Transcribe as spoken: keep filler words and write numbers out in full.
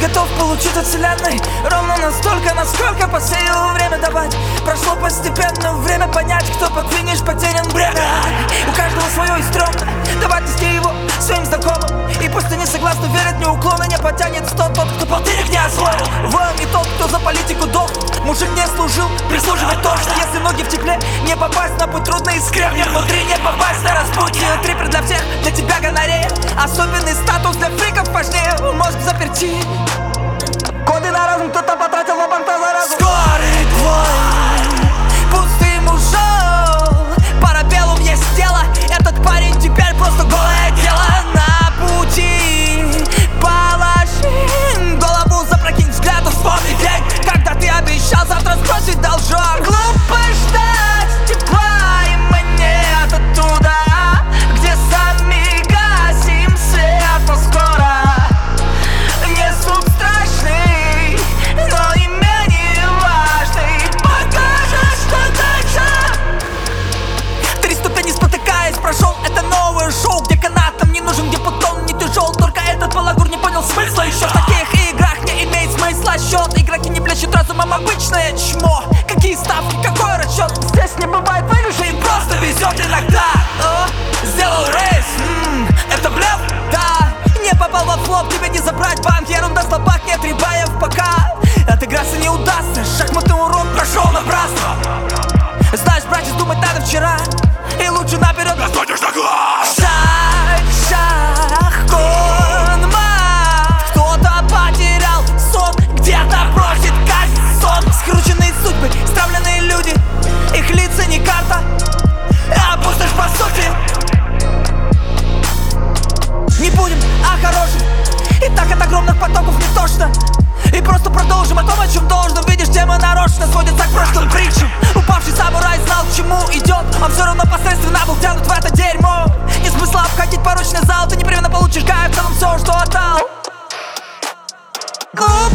готов получить от вселенной ровно настолько, насколько посеял время давать. Прошло постепенно время понять, кто под финиш потерян бремя. У каждого свое и стрёмно давать нести его своим знакомым. И пусть они согласны, верят неуклонно, не потянет сто тот, кто полтинник не освоил. Воин не тот, кто за политику дохнет. Мужик не служил, прислуживать точно. Если ноги в тепле, не попасть на путь трудно и скрепнет. Внутри не попасть на распутье. Трипер для всех, для тебя гонорея. Особенный статус для фриков важнее. Мозг заперти. Годы на разум кто-то потратил, но банта за разум. Скорый твой пустый мужик. Парабеллум есть дело. Этот парень теперь просто голое дело. На пути положи голову, запрокинь взгляд, вспомни день, когда ты обещал завтра сбросить должок. Глупо ждать тепла, и мы нет оттуда, где сами гасим свет. Но скоро не суп страшный, но и менее важный. Покажешь, что дальше. Три ступени спотыкаясь прошел. Это новое шоу, где канатом не нужен, где бутон не тяжел. Только этот балагур не понял смысла еще. В таких играх не имеет смысла счет. Игроки не плещут разумом, обычное чмо. Какие ставки, какой расчет? Здесь не бывает выигрыша, им просто везет иногда. О, сделал рейс, м-м, это блеф? Да, не попал во флоп, тебе не забрать банк. Ерунда, слабак, нет рибаев пока. Отыграться не удастся, шахматный урок прошел напрасно. Знаешь, братец, думать надо вчера, и лучше наперед находишь на глаз. Шаг, шаг, конмат. Кто-то потерял сон, где-то просит казнь сон. Скрученные судьбы, стравленные люди, их лица не карта, а пустошь по сути. Не будем о хорошем, и так от огромных потоков не тошно. И просто продолжим о том, о чем должно. Видишь, тема нарочно сводится к прошлым притчам. Упавший самурай знал, к чему идет, а все равно посредственно был тянут в это дерьмо. Не смысла обходить порочный зал, ты непременно получишь кайф в целом все, что отдал.